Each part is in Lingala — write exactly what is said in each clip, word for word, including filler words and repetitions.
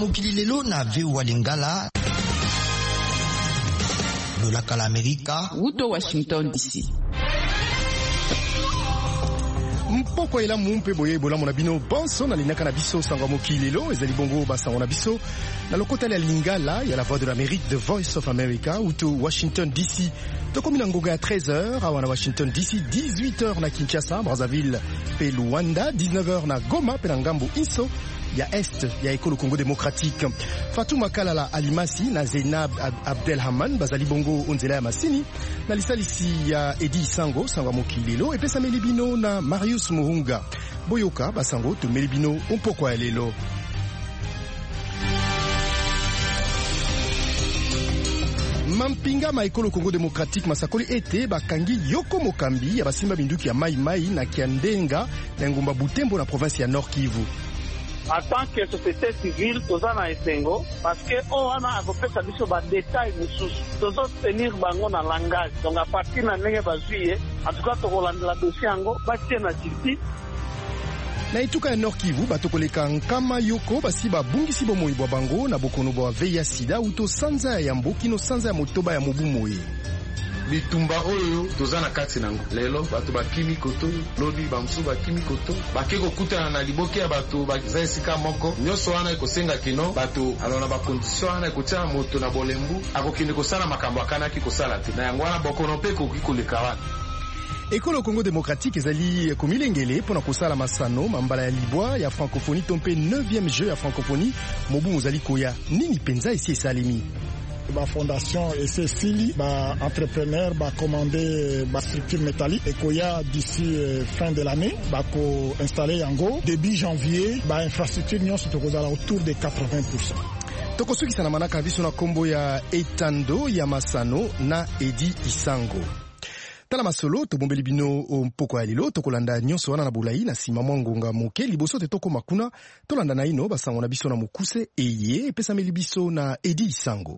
mokili lelo na V O A Lingala lolaka la Amerika Uto Washington D C. Mpoko ela mumpe boye bolamu na bino bonso na linaka na biso sangwa mokili lelo ezali bongo basango na biso na lokota ya Lingala ya la Voix de l'Amérique, The Voice of America Uto Washington D C. Tokomi na ngoga ya treize heures awa na Washington D C, dix-huit heures na Kinshasa, Brazzaville pe Luanda, dix-neuf heures na Goma pe na ngambo Inso ya Est ya Ekolo Congo Démocratique. Fatouma Kalala Alimasi na Zainab Abdelhaman bazali bongo onzela ya masini na lisalisi ya Edi Isango sangwa mokilelo epesa melibino na Marius Muhunga boyoka basango to melibino ompoko ya lelo. Mampinga ma Ekolo Congo Démocratique masakoli ete bakangi Yoko Mokambi ya basimba binduki ya Mai Mai na Kiandenga na ngumba Butembo na province ya Nord Kivu. En tant que société civile, toza na esengo parce que on a apopesa biso ba détails mususu tozo tenir bango na langage. Donc à partir na ndenge bazuye en tout cas tokolandela dossier yango batie na justice. Na ituka ya Nord Kivu batokoleka nkama Yoko basi babungisi bomoi bwa bango na bokono bwa veya sida uto sanza ya mboki no sanza ya motoba ya mobu moye. Bitumba oyo toza na kati nango lelo bato bakimi koto lodi bamsu bakimi koto bakeko kutana na liboke ya bato baza esika moko nyonso wana ekosenga kino bato alona ba condition wana ekotia moto na bolembu akokende kosala makambo akanaki kosala te na yango wana bokono pe koki koleka wana. Ekolo Congo Démocratique ezali komilengele pona kosala masano mambala ya libwa ya francophonie tompe neuvième jeu ya francophonie mobu mozali koya nini penza esi esalemi. La fondation et Cécile, ba entrepreneur, ba commandé ba structure métallique et koya d'ici euh, fin de l'année, ba ko installer yango début janvier, ba infrastructure nyon se tokozala autour de quatre-vingts pour cent. Tokosuki sana manaka biso na kombo ya Etando ya Masano na Edi Isango. Tala masolo tobombeli bino mpoko ya lelo tokolanda nyonso wana na bulai na sima mwangonga moke liboso te toko makuna tolanda na ino basango na biso na mokuse eye epesa meli biso na Edi Isango.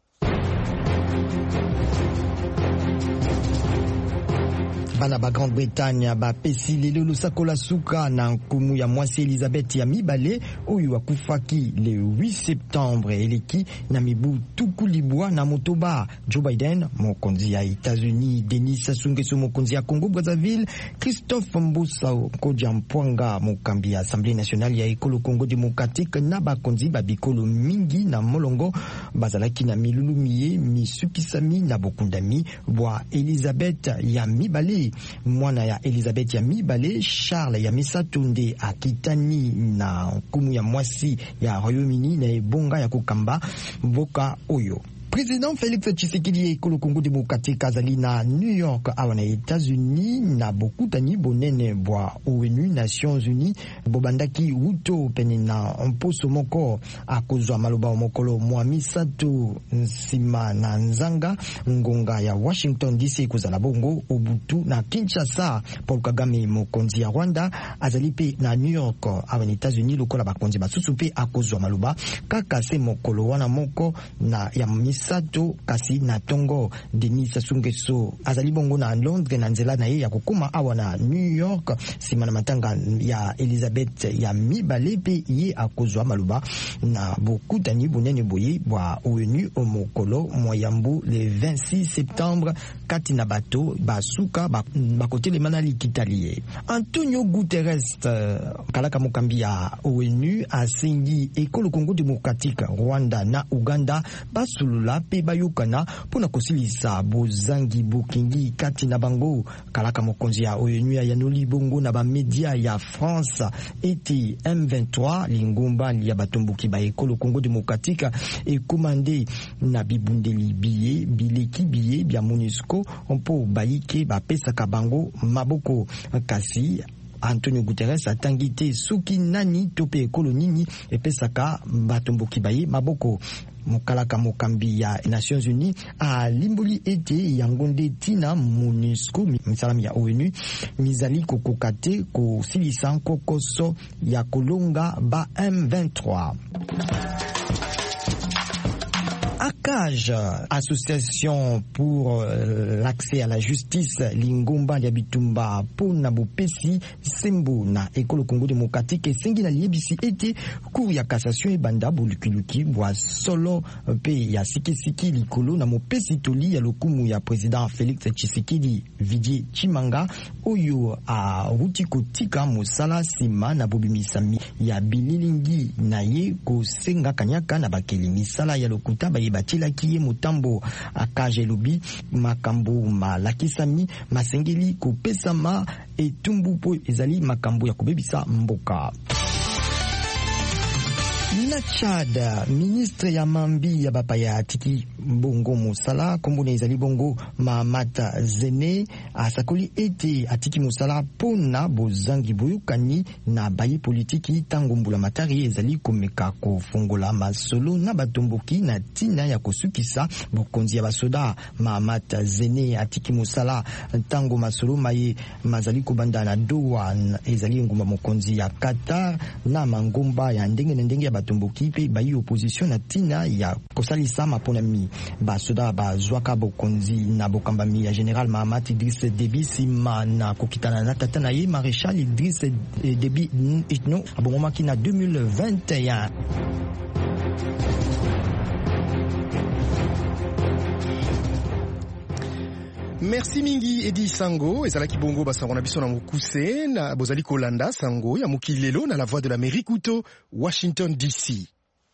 Bana ba Grande-Bretagne ba pesi lelo lusakola suka na nkumu ya mwasi Elizabeth ya mibale oyo akufaki le huit septembre eleki na mibu tukulibwa na motoba. Joe Biden mokonzi ya États-Unis, Denis Sassou Nguesso mokonzi ya Congo Brazzaville, Christophe Mbusa Kodja Mpwanga mokambi ya Assemblée nationale ya Ekolo Congo Démocratique na bakonzi ba bikolo mingi na molongo bazalaki na milulumie misukisami na bokundami bwa Elizabeth ya mibale. Mwana ya Elizabeth ya mibale Charles ya misatunde akitani na nkumu ya mwasi ya Royaume-Uni na ebonga ya kukamba mboka oyo. Président Félix Tshisekedi Ekolo Congo Démocratique azali na New York awa na États-Unis na bokutani bonene bwa O N U Nations Unies bobandaki uto pene na mposo moko akozwa maloba mokolo mwa misato nsima na nzanga ngonga ya Washington D C kozala bongo obutu na Kinshasa. Paul Kagame mokonzi ya Rwanda azali pe na New York awa na États-Unis lokola bakonzi basusu pe akozwa maloba kaka se mokolo wana moko na ya Sato kasi na tongo. Denis Sassou Nguesso azali bongo na Londres na nzela na ye ya kokuma awa na New York sima na matanga ya Elizabeth ya mibale pe ye akozwa maluba na bokutani bunene boye bwa O N U omokolo moyambu le vingt-six septembre kati na bato basuka bakote le manali kitalie. Antonio Guterres kalaka mokambi ya O N U asengi Ekolo Congo Démocratique, Rwanda na Uganda basulula pe bayokana pona kosilisa bozangi bokingi kati na bango. Kalaka mokonzi ya O N U ya yanoli bongo na ba media ya France eti M vingt-trois lingomba ya batomboki ba Ekolo Congo Démocratique e commandé na bibundeli biye bileki biye bya MONUSCO mpo bayike bapesaka bango maboko. Kasi Antonio Guterres atangite suki nani tope ekolo nini epesaka batomboki baye maboko. Mokalaka mokambi ya Nations Unies a limboli ete yangonde tina MONUSCO misalami ya O N U mizali kokokate ko silisa kokoso ya kolonga ba M vingt-trois. CAGE, Association pour l'accès à la justice, Lingomba Liabitumba, Pona Bopesi, Sembo na École Congo démocratique et Sengi na liebisi ete cour ya cassation et banda bolukiluki bwa solo pe ya sikisiki likolo na mopesi toli ya lokumu ya président Félix Tshisekedi Vidi Chimanga oyo a ruti kotika mosala sima na bobimisami ya bililingi na ye ko senga kanyaka na bakeli misala ya lokuta ba yebatila kiye mutambo akaje lobi makambo malakisami masengeli ko pesama etumbu po ezali makambo ya kubebisa mboka. Na Chad, ministre ya mambi ya bapaya atiki bongo musala kombona ezali bongo Mamata Zene asakoli ete atiki musala pona bozangi boyukani na bayi politiki tango mbula matari ezali komeka kofungola masolo na batomboki na tina ya kosukisa bokonzi ya basoda. Mamata Zene atiki musala tango masolo maye mazali kobanda na Doha ezali ngumba mokonzi ya Qatar na mangomba ya ndenge na ndenge ya batomboki pe bayi opposition na tina ya kosalisa maponami basoda bazwaka bokonzi na bokambami ya General Mahamat Idriss Déby sima na kokitana na tata na ye Maréchal Idriss Déby Itno abongomaki na deux mille vingt et un. Merci mingi Edi Sango ezalaki bongo basango na biso na mokuse na bozali kolanda sango ya mokili lelo na la voix de l'Amérique uto Washington D C.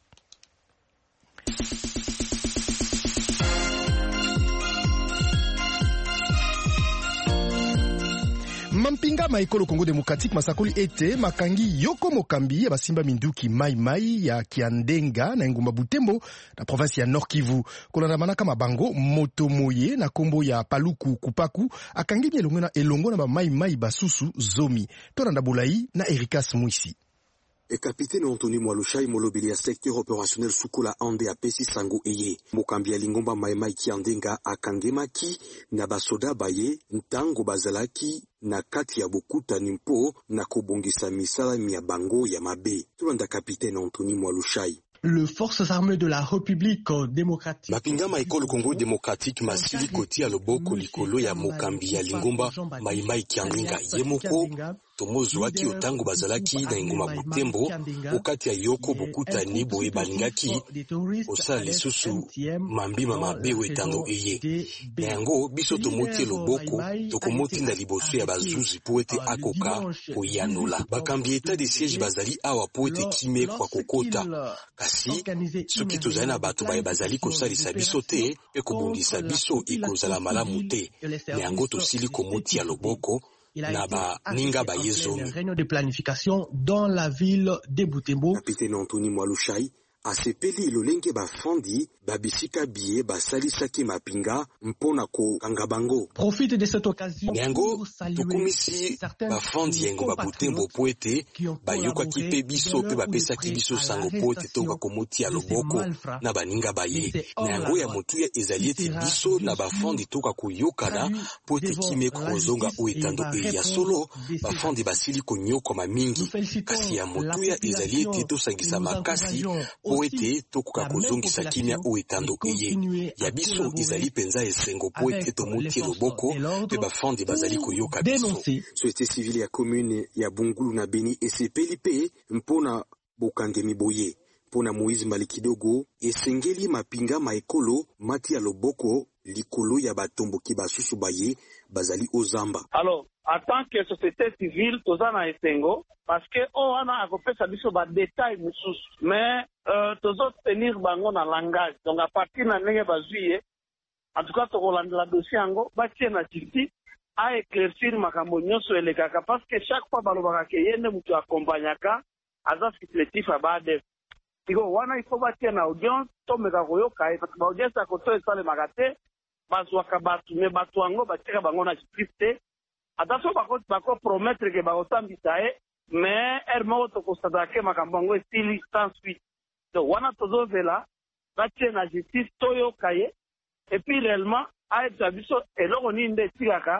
Mampinga maekolo Congo démocratique masakoli ete makangi yoko mokambi ya basimba minduki mai mai ya Kiandenga na ngumba Butembo na province ya Nord Kivu kolanda manaka mabango moto moye na kombo ya Paluku Kupaku akangi elongo na elongo na ba mai mai basusu zomi tonanda bulai na Ericas Mwisi. Et capitaine Anthony Mwalushai molobeli ya secteur opérationnel Sukola Ande apesi sango eye mokambi ya Lingomba maimai Kiandenga akangemaki na basoda baye ntango bazalaki na kati ya bokuta nimpo na kobongisa misala ya bango ya mabe. Tulanda capitaine Anthony Mwalushai. Le forces armées de la République démocratique mapinga maekolo Congo démocratique masili koti ya loboko likolo ya mokambi ya Lingomba maimai Kiandenga yemoko tomozwaki otango bazalaki na ngoma Butembo okati ya yoko bokuta ni boye balingaki osala lisusu mambima mabe wetango eye na yango biso tomoti loboko tokomoti na liboso ya bazuzi po ete akoka koyanola bakambi état de siège bazali awa po ete kime kwa kokota kasi soki tozali na bato baye bazali kosalisa biso te pe kobongisa biso ekozala malamu te na yango tosili komoti ya loboko na ba ninga ba yezomi. Réunion de planification dans la ville de Butembo. Capitaine Anthony Mwalushai asepeli lolenge bafandi babisika biye basalisaki mapinga mpona ko kangabango. Profite de cette occasion yango tokumisi bafandi yango babutembo poete bayoka kipe biso pe bapesaki biso sango poete toka komoti ya loboko na baninga baye yango ya motuya ezalieti biso na bafandi toka kuyokana poete kime kozonga uitando ya solo bafandi basili konyoko mamingi kasi ya motuya ezalieti tosangisa makasi poete tokuka kozongisa kimia uitando eye ya biso ezali penza esengo poete tomoti loboko pe bafandi bazali koyoka biso. Société civile ya commune ya Bungulu na Beni esepeli pe mpona bokangemi boye mpona Moïse Malikidogo esengeli mapinga maekolo mati ya loboko likolo ya batomboki basusu baye bazali ozamba. Alors en tant que société civile tozana esengo parce que on a akopesa biso ba détails mususu mais euh, tozo tenir bango na langage donc à partir na ndenge bazuye en tout cas tokolandela dossier yango batie na justice a éclaircir makambo nyonso elekaka parce que chaque fois balobaka ke yende mutu akompanyaka aza supplétif abade tiko wana il faut batie na audience tomeka koyoka e parce que audience akoto esalemaka te bazwaka batu me batu yango batiaka bango na justice te attention bako bako promettre ke bakosambisa e mais er moko tokosata ke makambo yango esili sans suite donc wana tozozela batie na justice toyoka ye et puis réellement aeta biso eloko nini nde etikaka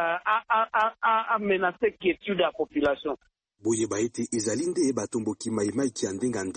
a menacer quiétude ya population. Boye baete ezali nde batomboki maimai Kiandenga nde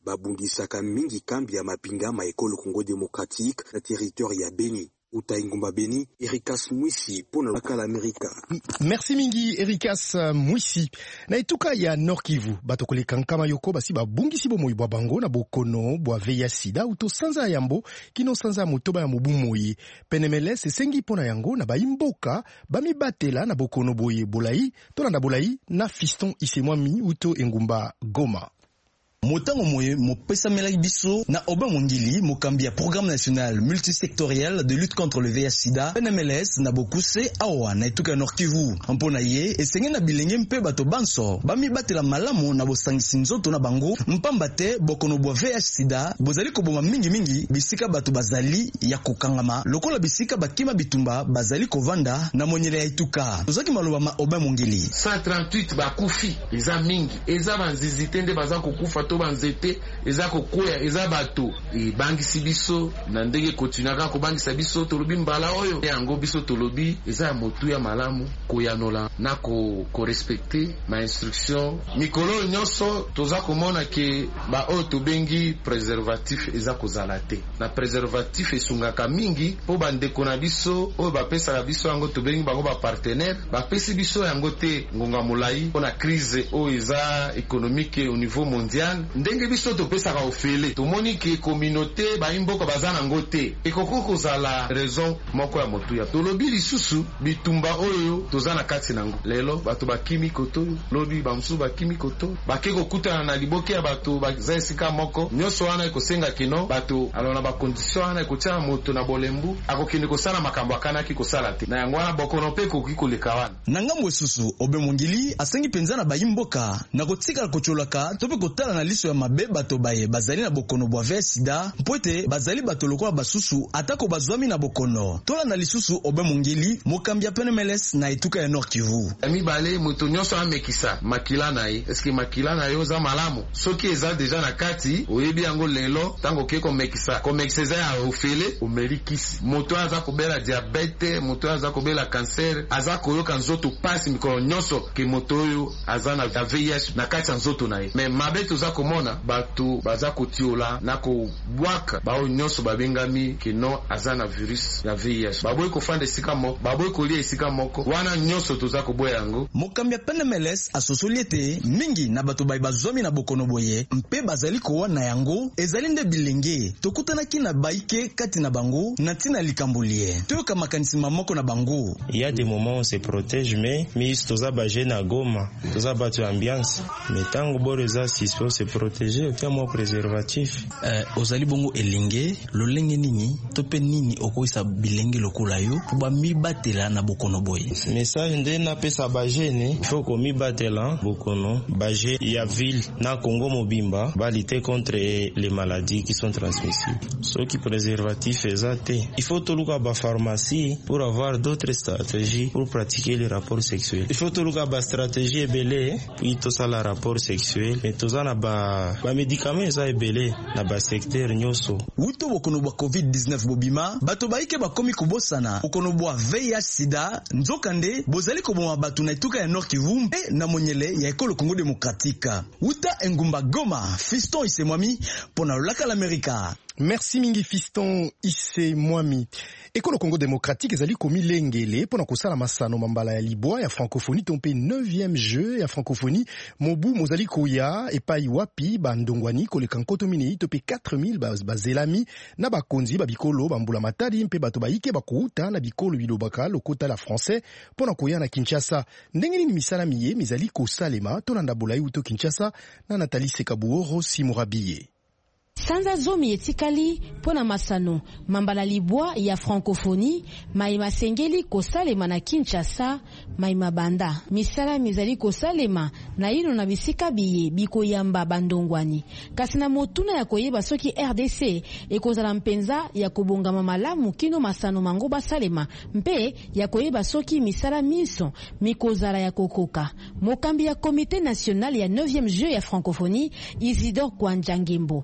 babungisaka mingi kambi ya mapinga ma ekolo Congo Démocratique na territoire ya Beni. Utaingumba Beni, Erikas Mwisi, pona laka l'Amerika. Merci mingi, Erikas Mwisi. Na etuka ya Nord Kivu, bato kole kankama yoko basi babungisi bo moi bwa bango na bokono bwa veya sida uto sanza yambo kino sanza motoba ya mobumoye. Penemeles esengi pona yango na baimboka bami batela na bokono boye bolai, tolanda bolai na Fiston Isemwami uto Engumba Goma. Motango moye mopesa melaki biso na Oba Mongili mokambi ya programme national multisectoriel de lutte contre le V I H sida P N M L S na bokuse awa na etuka ya Nord Kivu. Mpona ye esenge na bilenge mpe bato banso bami batela malamu na bosangisi nzoto na bango mpamba te bokono bwa V I H sida bozali koboma mingi mingi bisika bato bazali ya kokangama lokola bisika bakima bitumba bazali kovanda na monyele ya etuka. Tozaki maloba ma Oba Mongili cent trente-huit bakufi eza mingi eza banzizite nde baza kokufa banzete eza kokoya eza bato e bangisi biso na ndenge kotinaka ko bangisa biso tolobi mbala oyo yango biso tolobi eza motu ya malamu koyanola na ko ko respecter ma instruction mikolo nyonso toza komona ke ba oyo tobengi préservatif eza kozala te na préservatif esungaka mingi po bandeko na biso oyo bapesaka biso yango tobengi bango ba partenaire bapesi biso yango te ngonga molai pona crise oyo eza économique au niveau mondial ndenge biso topesaka ofele tomoni ke communauté baimboka bazana ngote ekoko kozala raison moko ya motuya tolobi lisusu bitumba oyo tozana kati nango lelo bato bakimi koto lobi bamsu bakimi koto bakeko kutana na liboke ya bato bazesika moko nyoso wana ekosenga kino bato alona ba condition wana ekotia moto na bolembu akokende kosala makambo akanaki kosala te na yango wana bokono pe kokikoleka wana na ngambo susu Obe Mongili asengi penza na baimboka na kotika kocholaka tope kotala na liso ya mabe bato baye bazali na bokono bwa V I H sida mpoete bazali bato lokola basusu atako bazwami na bokono tola na lisusu Obe Mongili mokambi ya P N M L S na etuka ya Nord Kivu ami bale moto nyonso amekisa makila na ye eske makila na yo za malamu soki eza deja na kati oyebi yango lelo tango ke ko mekisa ko mekisa ya ofele omerikisi moto aza kobela diabete moto aza kobela cancer aza koyoka nzoto pasi mikolo nyonso ke moto oyo aza na V I H na kati ya nzoto na ye me mabe toza komona bato baza kotiola na kobwaka bao nyonso babengami kino aza na virus ya V I H baboyi kofanda esika moko baboyi kolia esika moko wana nyonso toza koboya yango mokambi ya P N M L S asosoli ete mingi na bato bayi bazwami na bokono boye mpe bazali kowana yango ezali nde bilenge tokutanaki na baike kati na bango na ntina likambulie toyoka makanisi mamoko na bango. Il y a des moments où on se protège mais mis toza baje na Goma toza bato ambiance mais tango boreza si faut se protéger autant mo préservatif euh ozali bongo elenge lolenge nini tope nini okoisa bilenge lokola yo pour mi batela na bokono boye message nde na pesa baje ne il faut ko mi batela bokono baje ya ville na Congo mobimba ba lutter contre les maladies qui sont transmissibles ceux qui préservatif ezate il faut toluka ba pharmacie pour avoir d'autres stratégies pour pratiquer les rapports sexuels il faut toluka ba stratégie belé puis to sala rapport sexuel mais to zana ba ba médicaments za ebele na ba secteur nyoso wuto bokono bwa covid dix-neuf bobima bato baike bakomi kubosana bokono bwa V I H sida nzokande bozali koboma bato na etuka ya Nord Kivu mpe na monyele ya ekolo Congo Démocratique uta Engumba Goma Fiston Isemwami pona laka l'Amerika. Merci mingi Fiston Isemwami. Ekolo Congo Démocratique ezali komi lengele pona kosala masano mambala ya libwa ya francophonie tompe neuvième jeu ya francophonie mobu mozali koya epai wapi bandongwani koleka nkoto minei tope quatre mille bazelami na bakonzi babikolo bambula matadi mpe bato baike bakouta na bikolo bilobaka lokota la français pona koya na Kinshasa ndenge nini misala miye mizali kosalema tolanda bolai uto Kinshasa na Nathalie Sekabuoro Simurabiye. Sanza zomi etikali pona masano mambala libwa ya francophonie maima sengeli kosalema na Kinshasa maima banda misala mizali kosalema na ino na bisika biye biko yamba bandongwani kasi na motuna ya koyeba soki R D C ekozala mpenza ya kobongama malamu kino masano mango basalema mpe ya koyeba soki misala miso mikozala ya kokoka mokambi ya comité national ya neuvième jeu ya francophonie Isidore Kwanjangimbo aya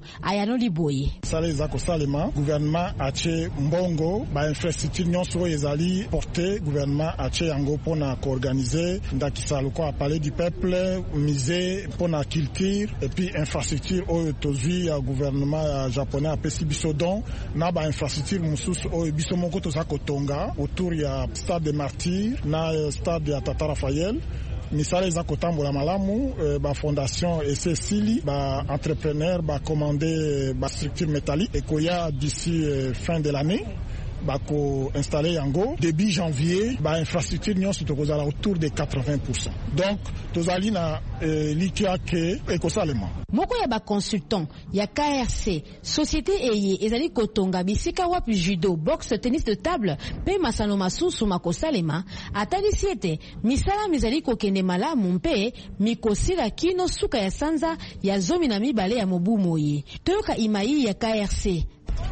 Milano Liboye. Sale zako salema gouvernement ache mbongo ba infrastructure nyonso ezali porté gouvernement ache yango pona ko organiser ndakisalo ko palais du peuple musée pona culture et puis infrastructure o tozui ya gouvernement japonais apesi biso don na ba infrastructure mususu o biso moko to sakotonga autour ya stade des martyrs na stade ya Tata Raphaël. Misala eza kotambola malamu euh, ba fondation et Cécile ba entrepreneur ba commandé ba structure métallique et koya d'ici euh, fin de l'année ba ko installer yango début janvier ba infrastructure nyonso to kozala autour de quatre-vingts pour cent. Donc tozali na euh, likia ke ekosalema moko ya ba consultant ya K R C société eye ezali kotonga bisika wapi judo boxe tennis de table pe masano masusu makosalema atalisi ete misala mizali kokende malamu mpe mikosila kino suka ya sanza ya zomi na mibale ya mobu moye toyoka imai ya K R C.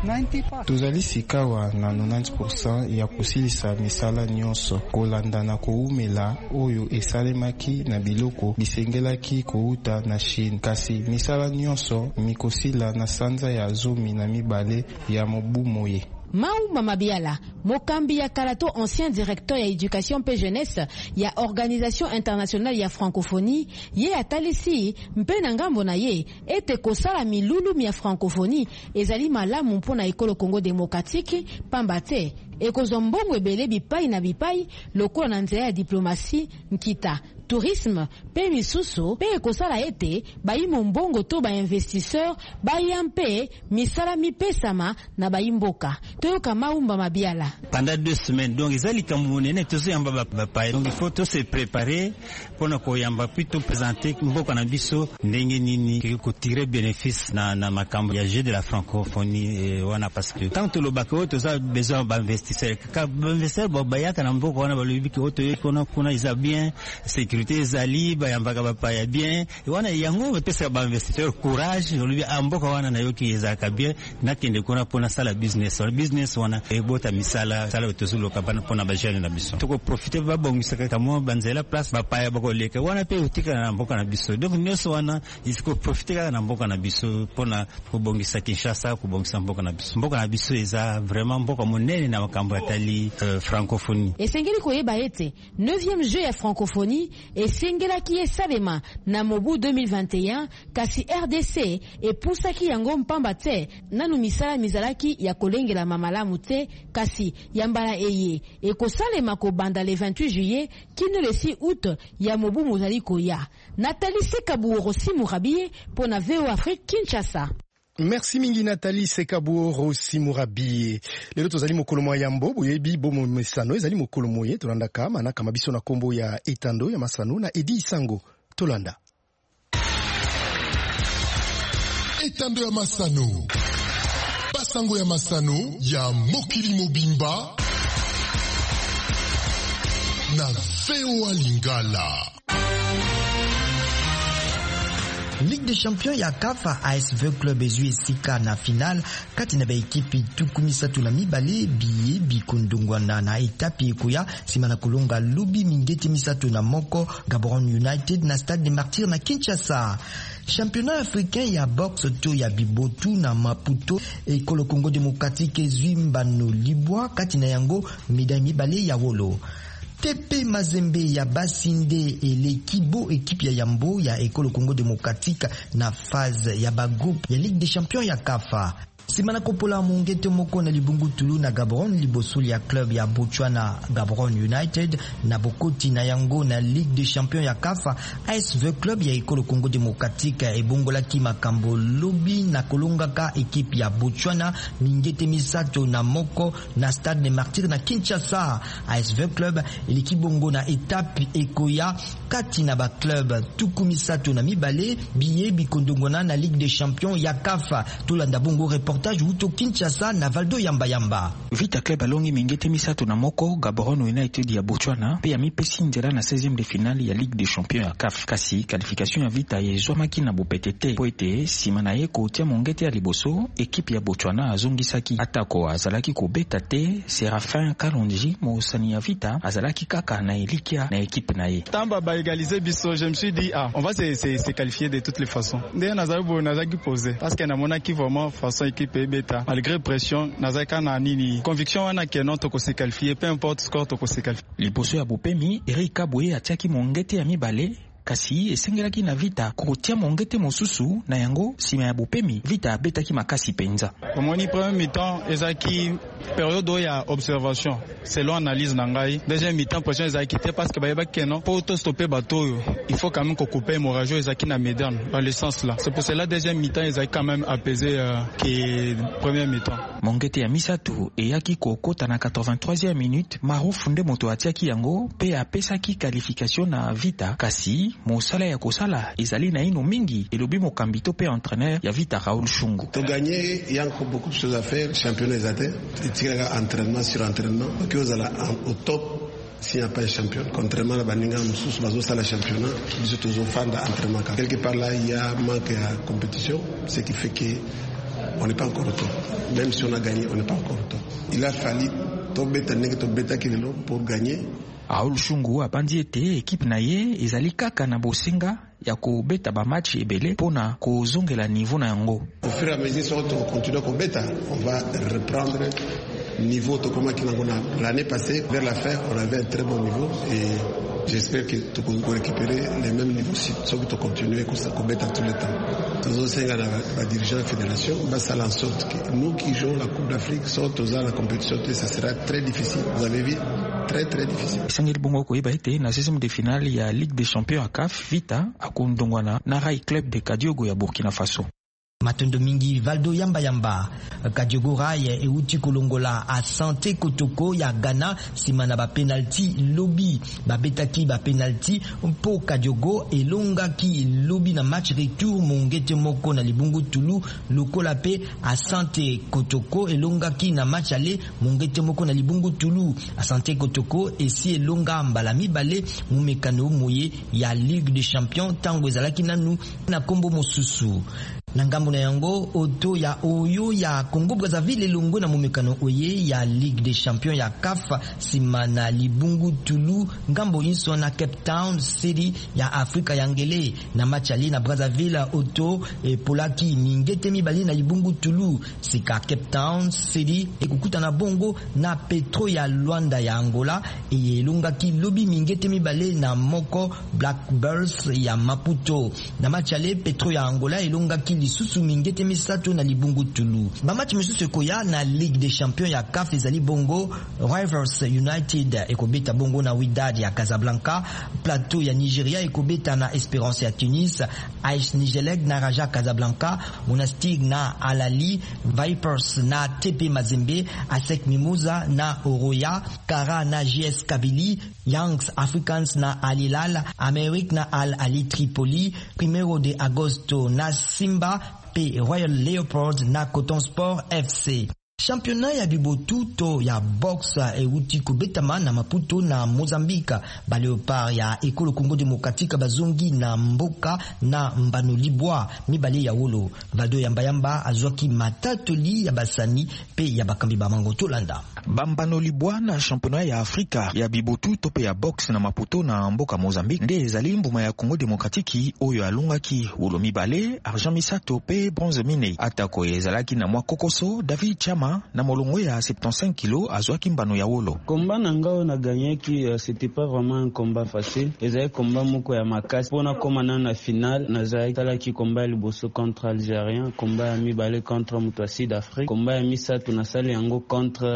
Tozali sikawa na ninety percent ya kosilisa misala nyonso kolanda na koumela oyo esalemaki na biloko bisengelaki kouta na Chine kasi misala nyonso mikosila na sanza ya zomi na mibale ya mobu moye. Mau Mamabiala, mokambi ya kalato ancien directeur ya éducation pe jeunesse ya organisation internationale ya francophonie ye atalisi mpe na ngambo na ye ete kosala milulu ya francophonie ezali malamu mpona ekolo Congo démocratique pambate ekozwa mbongo ebele bipai na bipai lokola na nzela ya diplomatie nkita tourisme pe misusu pe ekosala ete bayimo mbongo to ba investisseur bayampe misala mipesama na bayimboka toyoka Maumba Mabiala. Pendant deux semaines donc ezali kamunene tozo yamba bapa donc il faut tous se préparer pour na koyamba plutôt présenter mboka na biso ndenge nini ko tirer bénéfice na na makambo ya jeu de la francophonie wana parce que tant to lobako toza besoin ba investisseur ka investisseur ba bayaka na mboka wana balobi ki oto yekona kuna isa bien sécurité ezali bayambaka bapa ya bien wana yango pesa ba investisseur courage lobi mboka wana na yoki ezaka bien na kende kuna pona sala business business wana ebota misala sala tozulo kabana pona ba jeune na biso toko profiter ba bongisaka kamo banzela place bapa ya bako leka wana pe utika na mboka na biso donc nyoso wana isiko profiter na mboka na biso pona ko bongisa Kinshasa ko bongisa mboka na biso mboka na biso eza vraiment mboka monene na makambo ya tali uh, francophonie esengeli koyeba ete neuvième jeu ya francophonie esengela ki esalema na mobu deux mille vingt et un kasi R D C epusaki yango mpamba te nanu misala mizalaki ya kolengela mamalamu te kasi yambala eye ekosalema ko banda le vingt-huit juillet kino le six août ya mobu mozali koya. Nathalie Sekabou Simurabie pour na V O Afrique Kinshasa. Merci mingi Nathalie Sekabou Simurabie. Lelo tozali mokolo mwa yambo boyebi bomo mesano ezali mokolo moye tolanda kama na kama biso na kombo ya etando ya masano na Edi Isango tolanda. Etando ya masano. Basango ya masano ya mokili mobimba na V O A Lingala. Ligue des champions ya Kafa A S V Club ezui esika na final kati na ba ekipi tukumisatu na mibale biye bikondongwana na etape ekoya sima na kolonga lobi mingeti misatu na moko Gaborone United na Stade des Martyrs na Kinshasa. Championnat africain ya boxe to ya Bibotu na Maputo ekolo Congo démocratique ezui mbano libwa kati na yango médaille mibale ya wolo. T P Mazembe ya Basinde et l'équipe équipe ya Yambo ya École Congo démocratique na phase ya ba groupe ya Ligue des champions ya Kafa. Simana kopola mungete moko na Libungu Tulu na Gaborone libosuli ya club ya Botswana Gaborone United na Bokoti na yango na Ligue des champions ya Kafa A S V Club ya École Congo démocratique ebongola ki makambo lobby na kolongaka équipe ya Botswana mingete misato na moko na Stade des Martyrs na Kinshasa. A S V Club l'équipe bongo na étape ekoya kati na ba club tukumisato na mibale biye bikondongona na Ligue des champions ya Kafa tolanda bongo report reportage uto Kinshasa na Valdo Yamba Yamba. Vita Club alongi mingete misato na moko Gaborone United ya Botswana pe ya mipesi njera na seizième de finale ya Ligue des Champions ya C A F. Kasi qualification ya Vita yezwamaki na bopetete po ete sima na ye kotia mongete ya liboso ekipe ya Botswana azongisaki atako azalaki kobeta te. Serafin Kalonji mosani ya Vita azalaki kaka na elikia na ekipe na ye. Tamba ba égaliser biso, je me suis dit ah on va se se, se qualifier de toutes les façons. Ndé nazabo nazaki poser parce que na mona ki vraiment façon équipe beta malgré pression nazaka na nini conviction wana ke non to ko se qualifier peu importe score to ko se qualifier. Liboso ya Bopemi Eric Kabwe atiaki mongete ya mibale kasi esengelaki na Vita kotia mongete mosusu na yango sima ya Bopemi Vita abetaki makasi penza. Omoni premier mi-temps ezaki période ya observation selon analyse na ngai. Deuxième mi-temps pression ezaki te parce que bayeba ke non pour to stopper bato il faut quand même ko couper hémorragie ezaki na médiane dans le sens là. C'est pour cela deuxième mi-temps ezaki quand même apaisé euh, que premier mi-temps. Mongete ya misatu eyaki kokota na quatre-vingt-troisième minute Marouf nde moto atiaki yango pe apesaki qualification na Vita kasi mosala ya kosala ezali na ino mingi elobi mokambi to pe entraîneur ya Vita Raoul Shungu. To gagner il y a encore beaucoup de choses à faire. Championnat ezate tirega entraînement sur entraînement que vous allez au top. S'il n'y a pas de champion, contrairement à la Baninga Moussous, Bazo Sala championnat, ils sont toujours fans d'entraînement. Quelque part là, il y a un manque de compétition, ce qui fait qu'on n'est pas encore au top. Même si on a gagné, on n'est pas encore au top. Il a fallu tomber pour gagner. Raoul Shungu abandi ete équipe na ye ezali kaka na bosenga ya kobeta ba match ebele pona kozongela niveau na yango. Au fur et à mesure on continue à kobeta, on va reprendre niveau to comme l'année passée vers la fin on avait un très bon niveau et j'espère que tu peux récupérer les mêmes niveaux si tu continues à combattre tout le temps. Tous les cinq la dirigeant de la fédération va faire en sorte que nous qui jouons la Coupe d'Afrique sortent dans la compétition, ça sera très difficile. Vous avez vu, très très difficile. Sangeli bongo koyeba ete na seizième de finale ya Ligue des Champions à C A F Vita akondongwana na Rai Club de Kadiogo ya Burkina Faso. Matondo mingi Valdo Yamba Yamba Kadiogo Rai euti kolongola a Santé Kotoko ya Ghana simana ba penalty lobby ba betaki ba penalty mpo Kadiogo elonga ki lobby na match retour mongete moko na Libungu Tulu lokola pe a Santé Kotoko elonga ki na match aller mongete moko na Libungu Tulu a Santé Kotoko esi elonga mbala mibale mumekano moye ya Ligue des Champions tango ezalaki nanu na kombo mosusu. Nangambo na yango oto ya oyo ya Congo Brazzaville elongo na mumekano oye ya Ligue des Champions ya C A F simana Libungu Tulu ngambo inso na Cape Town City ya Afrika ya ngele na match ali na Brazzaville oto e polaki mingete mibali na Libungu Tulu sika Cape Town City ekukuta na bongo na Petro ya Luanda ya Angola e elonga ki lobi mingete mibali na moko Black Bulls ya Maputo na match ali Petro ya Angola elonga ki lisusu mingete misato na Libungu Tulu. Ba match misusu koya na Ligue des Champions ya C A F ezali bongo Rivers United ekobeta bongo na Wydad ya Casablanca, Plateau ya Nigeria ekobeta na Esperance ya Tunis, A S Nigeleg na Raja Casablanca, Monastir na Al Ahly, Vipers na T P Mazembe, Asec Mimosa na Oroya, Kara na J S Kabylie, Young Africans na Al Hilal, Amerique na Al Ahly Tripoli, Primero de Agosto na Simba P Royal Leopards na Coton Sport F C. Championnat ya bibotuto ya boxe euti kobetama na Maputo na Mozambique. Ba Leopard ya Ekolo Congo Demokratika bazongi na mboka na Mbano Libwa mibale ya wolo. Valdo Yamba Yamba azwaki matatoli ya basani pe ya bakambi ba mangoto landa. Bambano Libwa na championnat ya Afrika ya bibotuto pe ya boxe na Maputo na mboka Mozambique nde ezali mbuma ya Congo Demokratiki oyo alungaki wolo mibale argent misato pe bronze mine atako ezalaki na mwa kokoso David Chama na molongo ya soixante-quinze kilos azwaki mbano ya wolo. Combat nangao na gagné qui uh, c'était pas vraiment un combat facile. Ezali combat moko ya makasi pona koma na na finale na zai tala ki combat liboso contre Algérien, combat ya mibale contre Mutwasi d'Afrique, combat ya misatu na sali yango contre uh,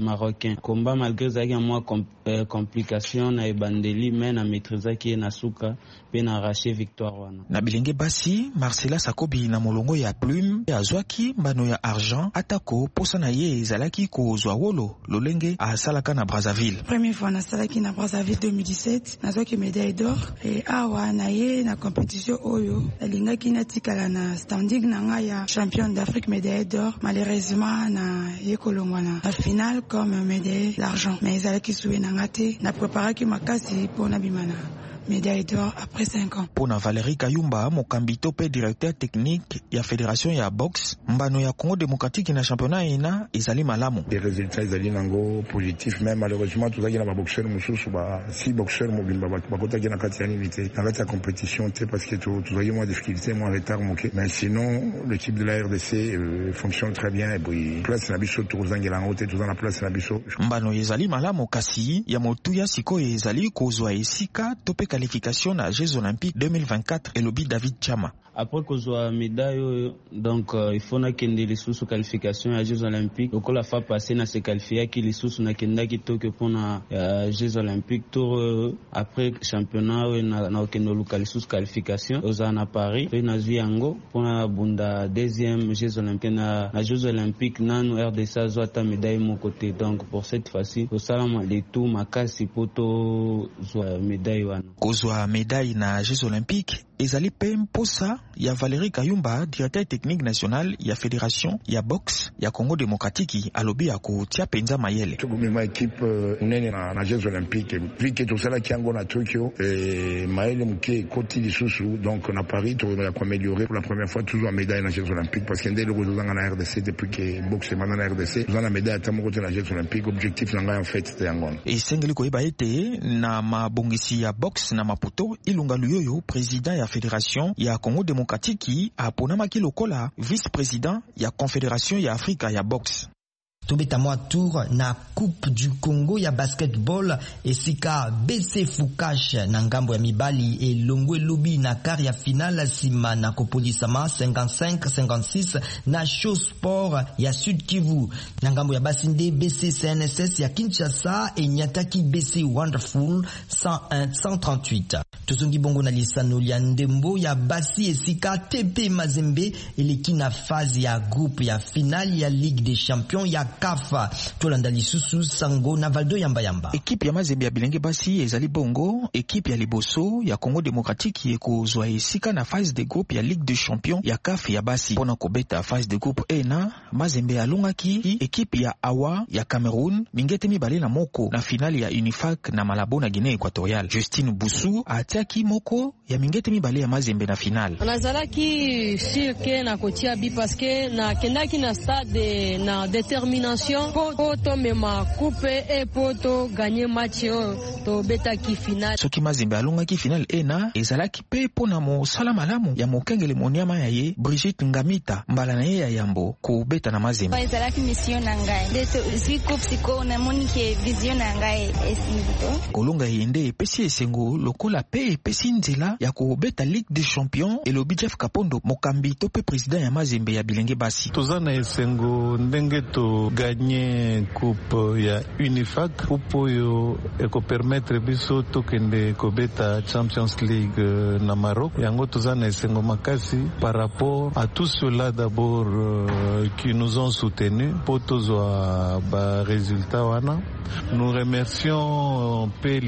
marocain. Combat malgré ça, il y a moins euh, complications na ebandeli mais na maîtriser qui na suka pe na arracher victoire wana. Na bilenge basi Marcela Sakobi na molongo ya plume ya zwaki mbano ya argent atako posa na ye ezalaki ko zwa wolo lolenge asalaka na Brazzaville. Première fois na salaki na Brazzaville deux mille dix-sept na zwaki médaille d'or et awa na ye na compétition oyo alingaki na tikala na standing na nga ya champion d'Afrique médaille d'or. Malheureusement na ye kolongwa na finale comme médaille d'argent mais ezalaki suwe na ngate na préparaki makasi pona bimana médaille d'or après cinq ans. Pona Valérie Kayumba, mokambito pe directeur technique ya fédération ya boxe, mbano ya Congo démocratique na championnat ina ezali malamu. Les résultats ezali nango positif mais malheureusement tout ça na ba boxeur mususu ba si boxeur mobimba ba kota na kati ya unité na kati ya compétition te parce que tout tout moins difficulté moins retard moké mais sinon l'équipe de la R D C euh, fonctionne très bien et puis place na biso tout zangela ngote tout dans la place na biso. Mbano ezali malamu kasi ya motuya siko ezali kozwa esika tope qualification à Jeux Olympiques deux mille vingt-quatre et lobby David Chama. Après que soit médaille donc euh, il faut na kende les sous qualification à Jeux Olympiques donc la fois passée na se qualifier qui les sous na kenda qui toke pour na euh, Jeux Olympiques tour euh, après championnat na na kende local sous qualification aux en à Paris et na Ziango pour na bunda deuxième Jeux Olympiques na, na Jeux Olympiques na no R D C ta médaille mon côté donc pour cette fois-ci au salam les tout makasi poto zo médaille wana kozwa médaille na Jeux Olympiques ezali pe mposa ya Valérie Kayumba, directeur technique national ya fédération ya boxe ya Congo démocratique alobi ya kotia penza mayele. Tukuma équipe nene na, na Jeux Olympiques vu que tout cela qui ango na Tokyo et mayele mke koti lisusu donc na Paris to ya améliorer pour la première fois toujours médaille na Jeux Olympiques parce que ndelo kozanga na R D C depuis que boxe mana na R D C nous na médaille tamo côté na Jeux Olympiques objectif nanga en fait c'était ango. Et sengeli ko eba ete na mabongisi ya boxe na Maputo ilunga luyoyo président ya fédération ya Congo démocratique aponamaki lokola vice-président ya confédération ya Afrika ya boxe. Tobeta mwa tour na Coupe du Congo ya basketball esika B C Fukash na ngambo ya mibali e longwe lobi na kari ya finale sima na kopolisama cinquante-cinq cinquante-six na Show Sport ya Sud Kivu na ngambo ya basinde B C C N S S ya Kinshasa e nyataki B C Wonderful cent un cent trente-huit. Tuzungi bongo na lisano ya ndembo ya basi esika T P Mazembe eleki na phase ya groupe ya finale ya Ligue des Champions ya Kafa tolanda lisusu sango na Valdo yamba yamba. Équipe ya Mazembe ya bilenge basi ezali bongo équipe ya liboso ya Congo démocratique ekozwa esika na phase de groupe ya Ligue des Champions ya C A F ya basi pona kobeta phase de groupe E na Mazembe alongaki équipe ya Awa ya Cameroun mingete mibale na moko na finale ya Unifac na Malabo na Guinée Équatoriale. Justine Boussou atiaki moko ya mingete mibale ya Mazembe na finale. Anazalaki sirke na kotia bi parce que na kendaki na stade na détermination poto mema coupe et poto gagner match to beta ki finale. Soki Mazembe alongaki finale ena ezalaki pe pona mo sala malamu ya mokengele moniama ya ye Brigitte Ngamita mbala na ye ya yambo ko beta na Mazembe. Ezalaki mission na ngai deto si coupe siko na monike vision na ngai esito. Kolonga yende epesi esengo lokola pe epesi nzela ya ko beta Ligue des Champions et lobi Jeff Kapondo mokambi to pe président ya Mazembe ya bilenge basi. Tozana esengo ndenge to gagner coupe ya Unifac coupe oyo eko permettre biso tokende kobeta Champions League na Maroc yango tozana esengo makasi par rapport à tous ceux-là d'abord euh, qui nous ont soutenus pour tozwa ba résultat wana. Nous remercions pe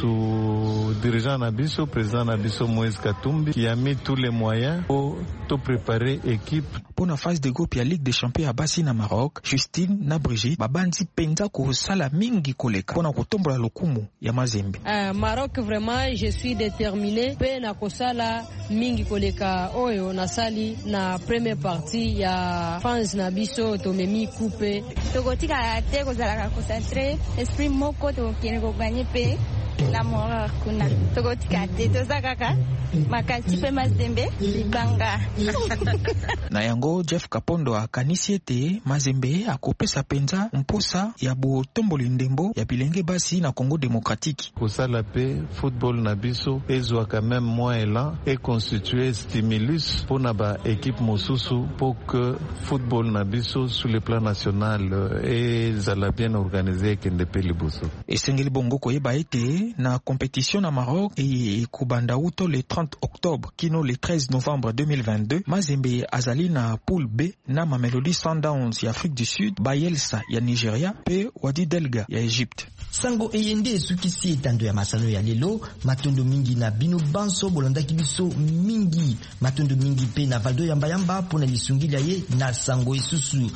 lisusu dirigeant na biso président na biso Moïse Katumbi qui a mis tous les moyens pour to préparer équipe pour la phase de groupe ya Ligue des Champions à Bassi na Maroc. Justine na Brigitte babanzi penza ko sala mingi koleka pona kotombola lokumu ya Mazembe. Uh, Maroc vraiment je suis déterminé pe na kosala mingi koleka oyo na sali na première partie ya fans na biso to memi coupe tokotika te kozala ka concentré esprit moko to kene ko gagner pe na mora kuna toko tikate tozakaka makasi pe Mazembe libanga. Na yango Jeff Kapondo akanisi ete Mazembe akopesa penza mposa ya botomboli ndembo ya bilenge basi na Congo démocratique. Kosala pe football na biso ezwa quand même moins élan et constituer stimulus pour na ba équipe mosusu pour que football na biso sur le plan national et zala bien organisé kende pe liboso. Esengeli bongo koyeba ete na compétition na Maroc et kubanda uto le trente octobre kino le treize novembre deux mille vingt-deux, Mazembe azali na poule B na Mamelodi Sundowns ya Afrique du Sud, Bayelsa ya Nigeria pe Wadi Delga ya Egypte. Sango eyende esukisi etando ya masano ya lelo, matondo mingi na bino banso bolondaki biso mingi, matondo mingi pe na Valdo yamba yamba pona lisungili ye na sango esusu.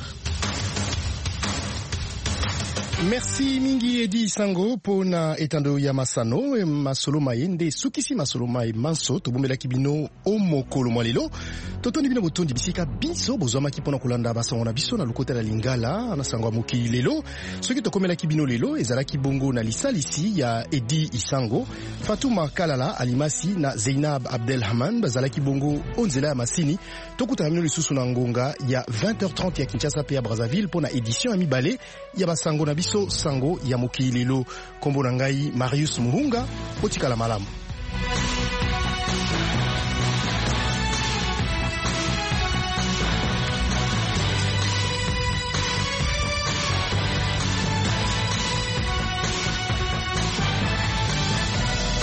Merci mingi Edi Sango pona etando ya masano e masolo mayende sukisi masolo mai manso to bomela kibino o mokolo mwalelo totoni bino botondi bisika biso bozoma ki pona kolanda basango na biso na lokota la lingala na sango moki lelo soki to komela kibino lelo ezala ki bongo na lisalisi ya Edi Isango, Fatuma Kalala Alimasi na Zainab Abdelhaman bazala ki bongo onzela ya masini tokuta mino lisusu na ngonga ya vingt heures trente ya Kinshasa pe ya Brazzaville pona édition ya mibale ya basango na biso sango ya mokili lelo. Kombo na ngai Marius Muhunga, otikala malamu.